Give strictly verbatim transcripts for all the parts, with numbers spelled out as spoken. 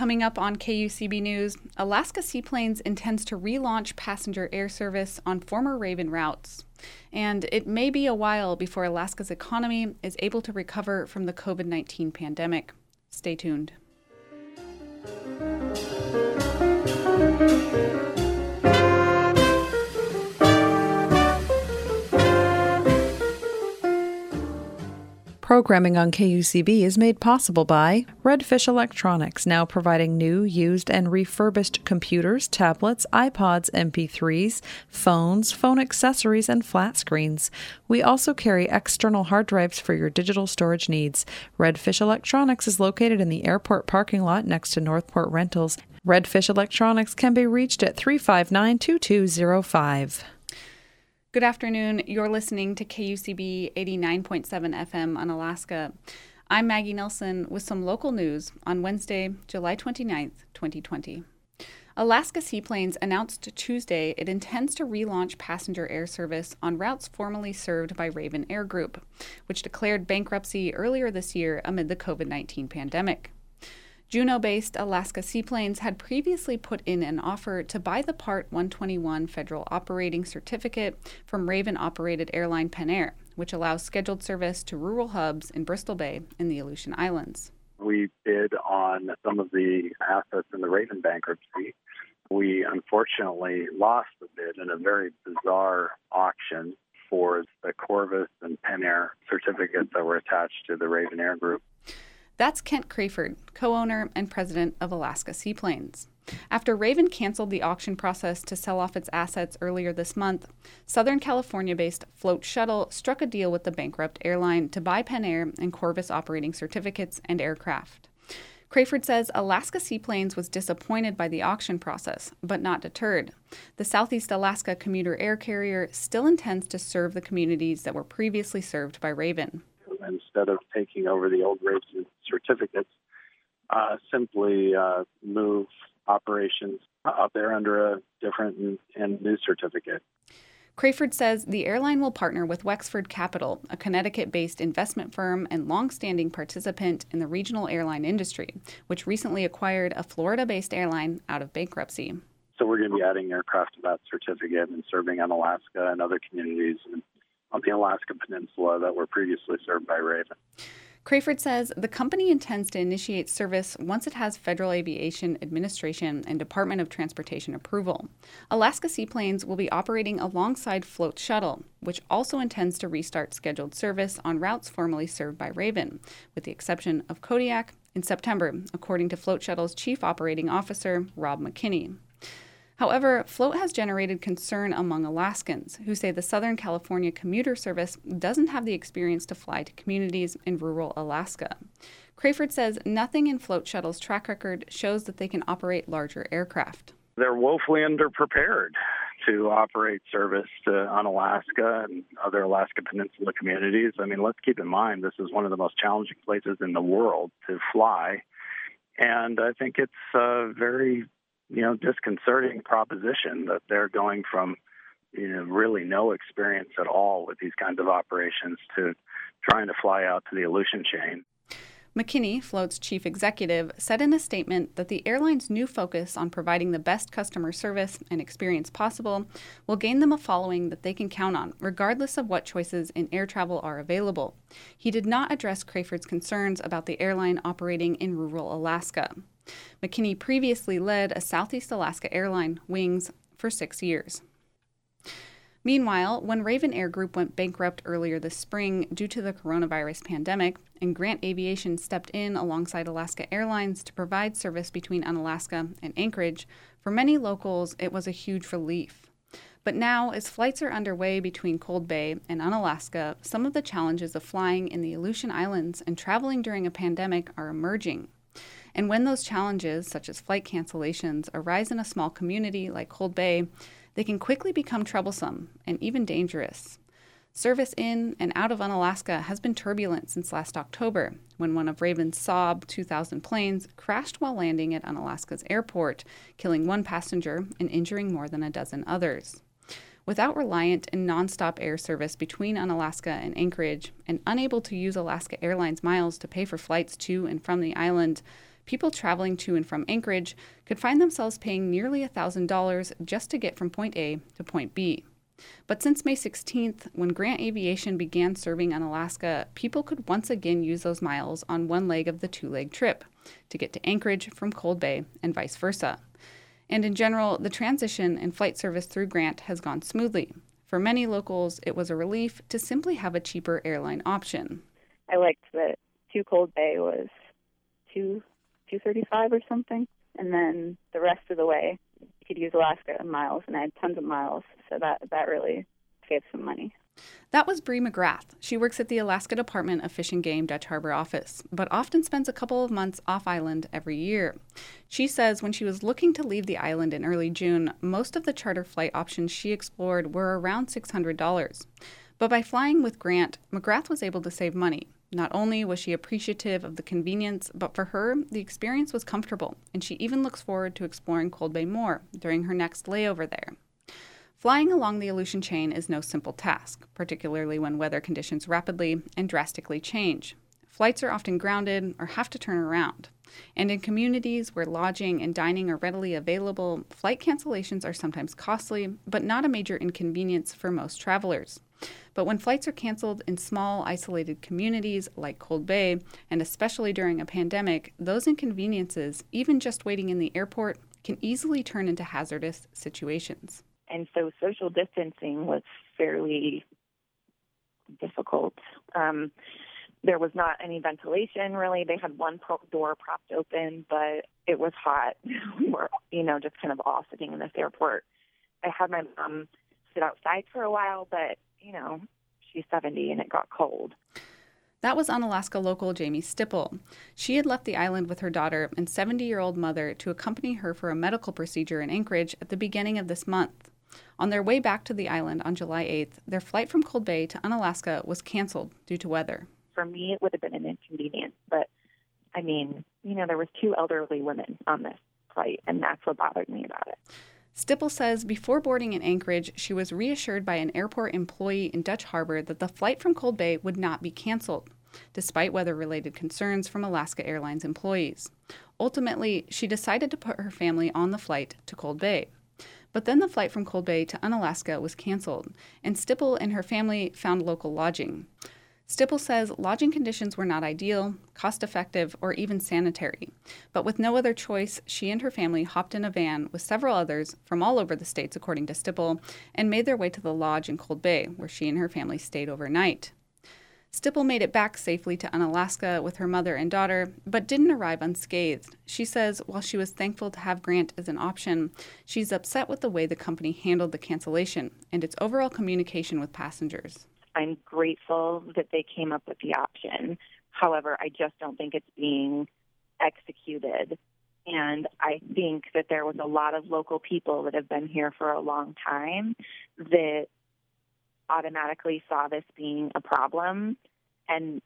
Coming up on K U C B News, Alaska Seaplanes intends to relaunch passenger air service on former Raven routes. And it may be a while before Alaska's economy is able to recover from the covid nineteen pandemic. Stay tuned. Programming on K U C B is made possible by Redfish Electronics, now providing new, used, and refurbished computers, tablets, iPods, M P threes, phones, phone accessories, and flat screens. We also carry external hard drives for your digital storage needs. Redfish Electronics is located in the airport parking lot next to Northport Rentals. Redfish Electronics can be reached at three five nine, two two zero five. Good afternoon. You're listening to K U C B eighty-nine point seven F M on Alaska. I'm Maggie Nelson with some local news on Wednesday, July twenty-ninth, twenty twenty. Alaska Seaplanes announced Tuesday it intends to relaunch passenger air service on routes formerly served by Raven Air Group, which declared bankruptcy earlier this year amid the covid nineteen pandemic. Juneau-based Alaska Seaplanes had previously put in an offer to buy the Part one twenty-one federal operating certificate from Raven-operated airline Penair, which allows scheduled service to rural hubs in Bristol Bay in the Aleutian Islands. We bid on some of the assets in the Raven bankruptcy. We unfortunately lost the bid in a very bizarre auction for the Corvus and Penair certificates that were attached to the Raven Air Group. That's Kent Crayford, co-owner and president of Alaska Seaplanes. After Raven canceled the auction process to sell off its assets earlier this month, Southern California-based Float Shuttle struck a deal with the bankrupt airline to buy Penair and Corvus operating certificates and aircraft. Crayford says Alaska Seaplanes was disappointed by the auction process, but not deterred. The Southeast Alaska commuter air carrier still intends to serve the communities that were previously served by Raven. Instead of taking over the old Raven certificates, uh, simply uh, move operations out there under a different and, and new certificate. Crayford says the airline will partner with Wexford Capital, a Connecticut-based investment firm and long-standing participant in the regional airline industry, which recently acquired a Florida-based airline out of bankruptcy. So we're going to be adding aircraft to that certificate and serving on Alaska and other communities and on the Alaska Peninsula that were previously served by Raven. Crayford says the company intends to initiate service once it has Federal Aviation Administration and Department of Transportation approval. Alaska Seaplanes will be operating alongside Float Shuttle, which also intends to restart scheduled service on routes formerly served by Raven, with the exception of Kodiak, in September, according to Float Shuttle's Chief Operating Officer, Rob McKinney. However, Float has generated concern among Alaskans who say the Southern California commuter service doesn't have the experience to fly to communities in rural Alaska. Crayford says nothing in Float Shuttle's track record shows that they can operate larger aircraft. They're woefully underprepared to operate service to, on Alaska and other Alaska Peninsula communities. I mean, let's keep in mind this is one of the most challenging places in the world to fly. And I think it's uh, very you know, disconcerting proposition that they're going from, you know, really no experience at all with these kinds of operations to trying to fly out to the Aleutian chain. McKinney, Float's chief executive, said in a statement that the airline's new focus on providing the best customer service and experience possible will gain them a following that they can count on, regardless of what choices in air travel are available. He did not address Crayford's concerns about the airline operating in rural Alaska. McKinney previously led a Southeast Alaska airline, Wings, for six years. Meanwhile, when Raven Air Group went bankrupt earlier this spring due to the coronavirus pandemic, and Grant Aviation stepped in alongside Alaska Airlines to provide service between Unalaska and Anchorage, for many locals it was a huge relief. But now, as flights are underway between Cold Bay and Unalaska, some of the challenges of flying in the Aleutian Islands and traveling during a pandemic are emerging. And when those challenges, such as flight cancellations, arise in a small community like Cold Bay, they can quickly become troublesome and even dangerous. Service in and out of Unalaska has been turbulent since last October, when one of Raven's Saab two thousand planes crashed while landing at Unalaska's airport, killing one passenger and injuring more than a dozen others. Without reliant and nonstop air service between Unalaska and Anchorage, and unable to use Alaska Airlines miles to pay for flights to and from the island, people traveling to and from Anchorage could find themselves paying nearly one thousand dollars just to get from point A to point B. But since May sixteenth, when Grant Aviation began serving Unalaska, people could once again use those miles on one leg of the two-leg trip to get to Anchorage from Cold Bay and vice versa. And in general, the transition in flight service through Grant has gone smoothly. For many locals, it was a relief to simply have a cheaper airline option. I liked that to Cold Bay was two two thirty five or something, and then the rest of the way you could use Alaska miles, and I had tons of miles, so that that really saved some money. That was Bree McGrath. She works at the Alaska Department of Fish and Game Dutch Harbor office, but often spends a couple of months off-island every year. She says when she was looking to leave the island in early June, most of the charter flight options she explored were around six hundred dollars. But by flying with Grant, McGrath was able to save money. Not only was she appreciative of the convenience, but for her, the experience was comfortable, and she even looks forward to exploring Cold Bay more during her next layover there. Flying along the Aleutian chain is no simple task, particularly when weather conditions rapidly and drastically change. Flights are often grounded or have to turn around. And in communities where lodging and dining are readily available, flight cancellations are sometimes costly, but not a major inconvenience for most travelers. But when flights are canceled in small, isolated communities like Cold Bay, and especially during a pandemic, those inconveniences, even just waiting in the airport, can easily turn into hazardous situations. And so social distancing was fairly difficult. Um, there was not any ventilation, really. They had one pro- door propped open, but it was hot. We were, you know, just kind of all sitting in this airport. I had my mom sit outside for a while, but, you know, she's seventy and it got cold. That was Unalaska local Jamie Stipple. She had left the island with her daughter and seventy-year-old mother to accompany her for a medical procedure in Anchorage at the beginning of this month. On their way back to the island on July eighth, their flight from Cold Bay to Unalaska was canceled due to weather. For me, it would have been an inconvenience, but, I mean, you know, there was two elderly women on this flight, and that's what bothered me about it. Stipple says before boarding in Anchorage, she was reassured by an airport employee in Dutch Harbor that the flight from Cold Bay would not be canceled, despite weather-related concerns from Alaska Airlines employees. Ultimately, she decided to put her family on the flight to Cold Bay. But then the flight from Cold Bay to Unalaska was canceled, and Stipple and her family found local lodging. Stipple says lodging conditions were not ideal, cost-effective, or even sanitary. But with no other choice, she and her family hopped in a van with several others from all over the states, according to Stipple, and made their way to the lodge in Cold Bay, where she and her family stayed overnight. Stipple made it back safely to Unalaska with her mother and daughter, but didn't arrive unscathed. She says while she was thankful to have Grant as an option, she's upset with the way the company handled the cancellation and its overall communication with passengers. I'm grateful that they came up with the option. However, I just don't think it's being executed. And I think that there was a lot of local people that have been here for a long time that automatically saw this being a problem. And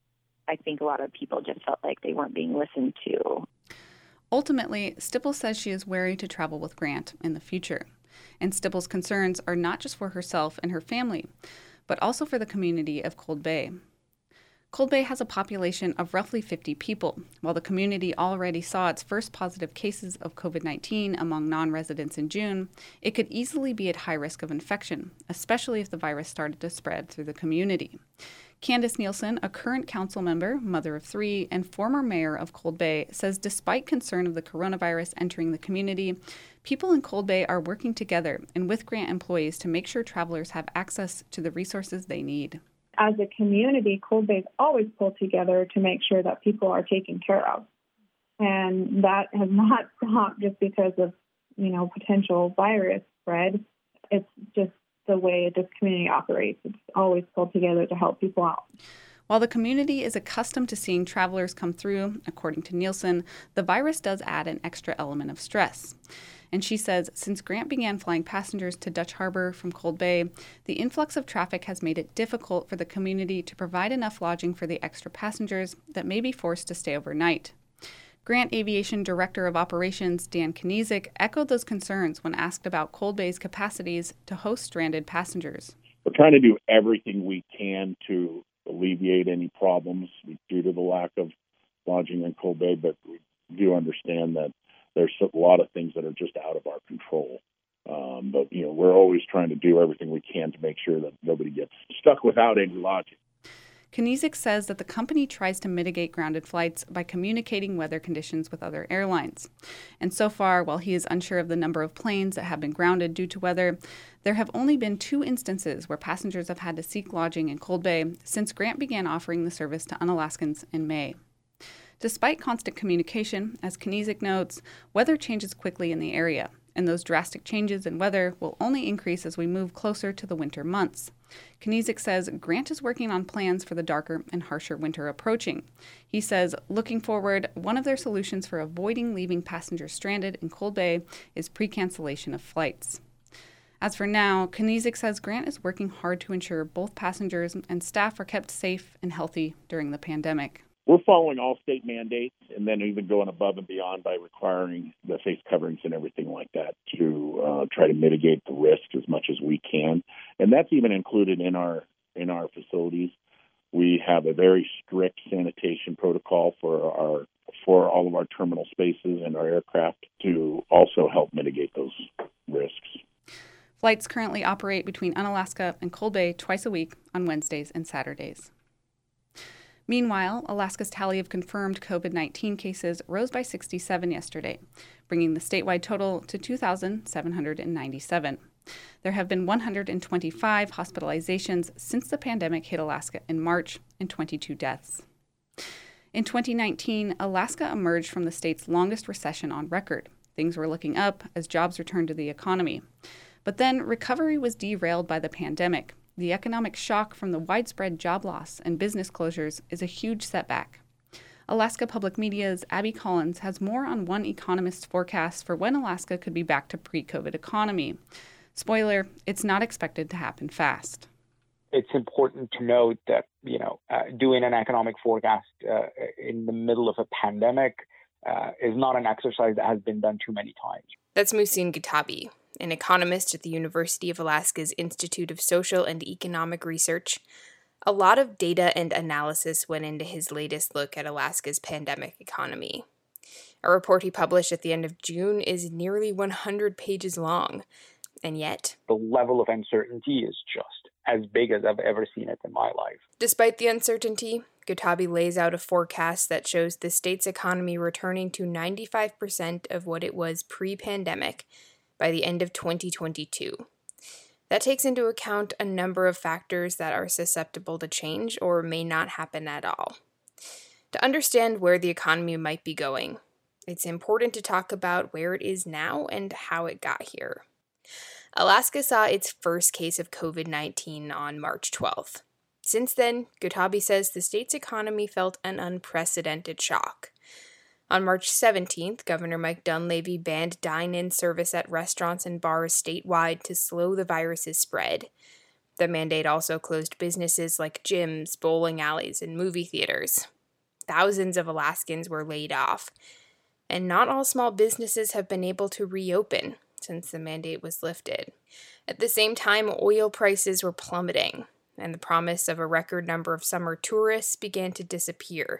I think a lot of people just felt like they weren't being listened to. Ultimately, Stipple says she is wary to travel with Grant in the future. And Stipple's concerns are not just for herself and her family, but also for the community of Cold Bay. Cold Bay has a population of roughly fifty people. While the community already saw its first positive cases of covid nineteen among non-residents in June, it could easily be at high risk of infection, especially if the virus started to spread through the community. Candace Nielsen, a current council member, mother of three, and former mayor of Cold Bay, says despite concern of the coronavirus entering the community, people in Cold Bay are working together and with Grant employees to make sure travelers have access to the resources they need. As a community, Cold Bay's always pulled together to make sure that people are taken care of. And that has not stopped just because of, you know, potential virus spread. It's just the way this community operates. It's always pulled together to help people out. While the community is accustomed to seeing travelers come through, according to Nielsen, the virus does add an extra element of stress. And she says since Grant began flying passengers to Dutch Harbor from Cold Bay, the influx of traffic has made it difficult for the community to provide enough lodging for the extra passengers that may be forced to stay overnight. Grant Aviation Director of Operations Dan Kniezek echoed those concerns when asked about Cold Bay's capacities to host stranded passengers. We're trying to do everything we can to alleviate any problems due to the lack of lodging in Cold Bay, but do understand that there's a lot of things that are just out of our control. Um, but, you know, we're always trying to do everything we can to make sure that nobody gets stuck without any logic. Koenigsegg says that the company tries to mitigate grounded flights by communicating weather conditions with other airlines. And so far, while he is unsure of the number of planes that have been grounded due to weather, there have only been two instances where passengers have had to seek lodging in Cold Bay since Grant began offering the service to Unalaskans in May. Despite constant communication, as Koenigsegg notes, weather changes quickly in the area, and those drastic changes in weather will only increase as we move closer to the winter months. Koenigsegg says Grant is working on plans for the darker and harsher winter approaching. He says, looking forward, one of their solutions for avoiding leaving passengers stranded in Cold Bay is pre-cancellation of flights. As for now, Koenigsegg says Grant is working hard to ensure both passengers and staff are kept safe and healthy during the pandemic. We're following all state mandates and then even going above and beyond by requiring the face coverings and everything like that to uh, try to mitigate the risk as much as we can. And that's even included in our in our facilities. We have a very strict sanitation protocol for our for all of our terminal spaces and our aircraft to also help mitigate those risks. Flights currently operate between Unalaska and Cold Bay twice a week on Wednesdays and Saturdays. Meanwhile, Alaska's tally of confirmed covid nineteen cases rose by sixty-seven yesterday, bringing the statewide total to two thousand seven hundred ninety-seven. There have been one hundred twenty-five hospitalizations since the pandemic hit Alaska in March and twenty-two deaths. In twenty nineteen, Alaska emerged from the state's longest recession on record. Things were looking up as jobs returned to the economy. But then recovery was derailed by the pandemic. The economic shock from the widespread job loss and business closures is a huge setback. Alaska Public Media's Abby Collins has more on one economist's forecast for when Alaska could be back to pre-COVID economy. Spoiler, it's not expected to happen fast. It's important to note that, you know, uh, doing an economic forecast uh, in the middle of a pandemic uh, is not an exercise that has been done too many times. That's Muhsin Gutabi, an economist at the University of Alaska's Institute of Social and Economic Research. A lot of data and analysis went into his latest look at Alaska's pandemic economy. A report he published at the end of June is nearly one hundred pages long, and yet the level of uncertainty is just as big as I've ever seen it in my life. Despite the uncertainty, Gutabi lays out a forecast that shows the state's economy returning to ninety-five percent of what it was pre-pandemic by the end of twenty twenty-two. That takes into account a number of factors that are susceptible to change or may not happen at all. To understand where the economy might be going, it's important to talk about where it is now and how it got here. Alaska saw its first case of covid nineteen on March twelfth. Since then, Gutabi says the state's economy felt an unprecedented shock. On March seventeenth, Governor Mike Dunleavy banned dine-in service at restaurants and bars statewide to slow the virus's spread. The mandate also closed businesses like gyms, bowling alleys, and movie theaters. Thousands of Alaskans were laid off, and not all small businesses have been able to reopen since the mandate was lifted. At the same time, oil prices were plummeting, and the promise of a record number of summer tourists began to disappear.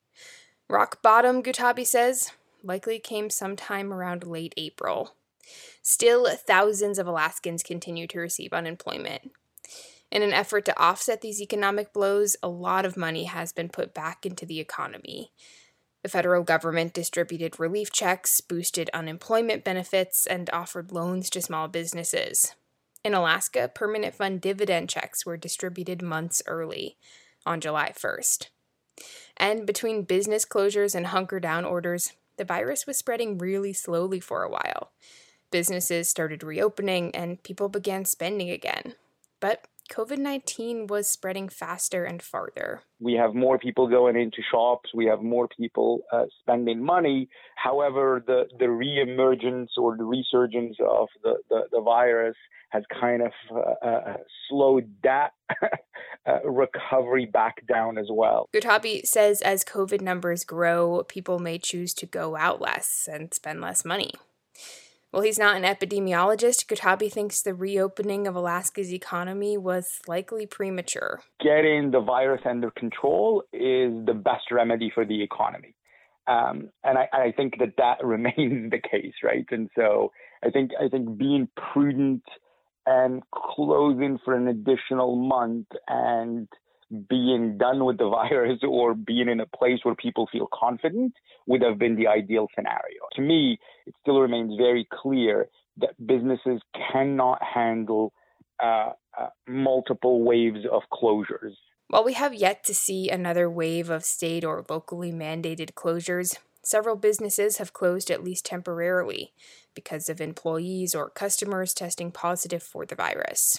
Rock bottom, Gutabi says, likely came sometime around late April. Still, thousands of Alaskans continue to receive unemployment. In an effort to offset these economic blows, a lot of money has been put back into the economy. The federal government distributed relief checks, boosted unemployment benefits, and offered loans to small businesses. In Alaska, permanent fund dividend checks were distributed months early, on July first. And between business closures and hunker-down orders, the virus was spreading really slowly for a while. Businesses started reopening, and people began spending again. But covid nineteen was spreading faster and farther. We have more people going into shops. We have more people uh, spending money. However, the, the reemergence or the resurgence of the, the, the virus has kind of uh, uh, slowed that uh, recovery back down as well. Gutabi says as COVID numbers grow, people may choose to go out less and spend less money. While he's not an epidemiologist, Gutabi thinks the reopening of Alaska's economy was likely premature. Getting the virus under control is the best remedy for the economy. Um, and I, I think that that remains the case, right? And so I think I think being prudent and closing for an additional month and being done with the virus or being in a place where people feel confident would have been the ideal scenario. To me, it still remains very clear that businesses cannot handle uh, uh, multiple waves of closures. While we have yet to see another wave of state or locally mandated closures, several businesses have closed at least temporarily because of employees or customers testing positive for the virus.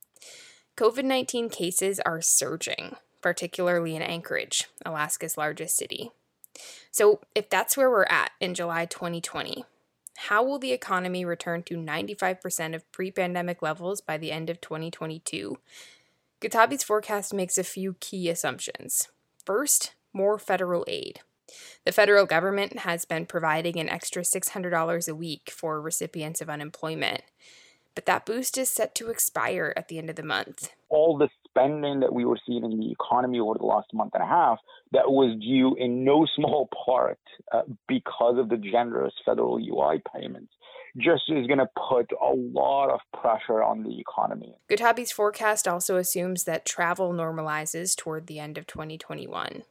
COVID nineteen cases are surging, particularly in Anchorage, Alaska's largest city. So if that's where we're at in July twenty twenty, how will the economy return to ninety-five percent of pre-pandemic levels by the end of twenty twenty-two? Gutabi's forecast makes a few key assumptions. First, more federal aid. The federal government has been providing an extra six hundred dollars a week for recipients of unemployment, but that boost is set to expire at the end of the month. All the spending that we were seeing in the economy over the last month and a half, that was due in no small part uh, because of the generous federal U I payments, just is going to put a lot of pressure on the economy. Gutabi's forecast also assumes that travel normalizes toward the end of twenty twenty-one.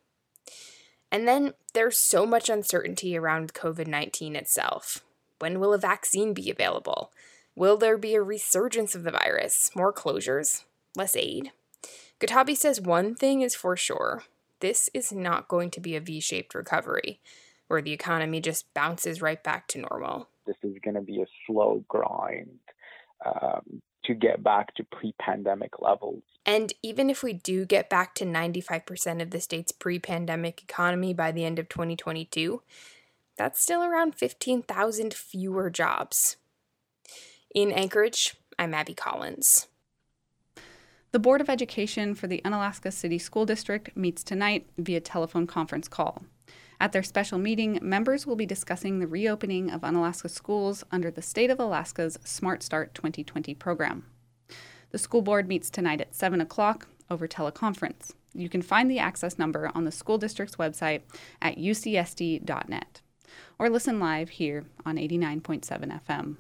And then there's so much uncertainty around COVID nineteen itself. When will a vaccine be available? Will there be a resurgence of the virus? More closures? Less aid? Gutabi says one thing is for sure. This is not going to be a V-shaped recovery, where the economy just bounces right back to normal. This is going to be a slow grind um, to get back to pre-pandemic levels. And even if we do get back to ninety-five percent of the state's pre-pandemic economy by the end of twenty twenty-two, that's still around fifteen thousand fewer jobs. In Anchorage, I'm Abby Collins. The Board of Education for the Unalaska City School District meets tonight via telephone conference call. At their special meeting, members will be discussing the reopening of Unalaska schools under the State of Alaska's Smart Start twenty twenty program. The school board meets tonight at seven o'clock over teleconference. You can find the access number on the school district's website at u c s d dot net or listen live here on eighty-nine point seven F M.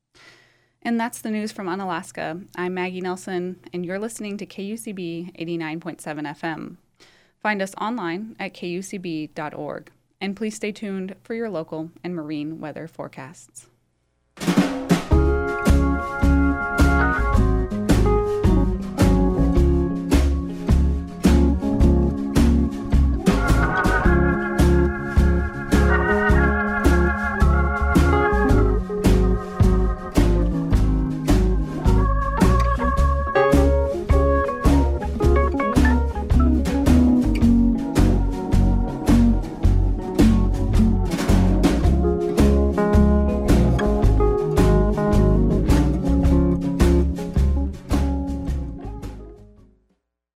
And that's the news from Unalaska. I'm Maggie Nelson, and you're listening to K U C B eighty-nine point seven F M. Find us online at k u c b dot org, and please stay tuned for your local and marine weather forecasts.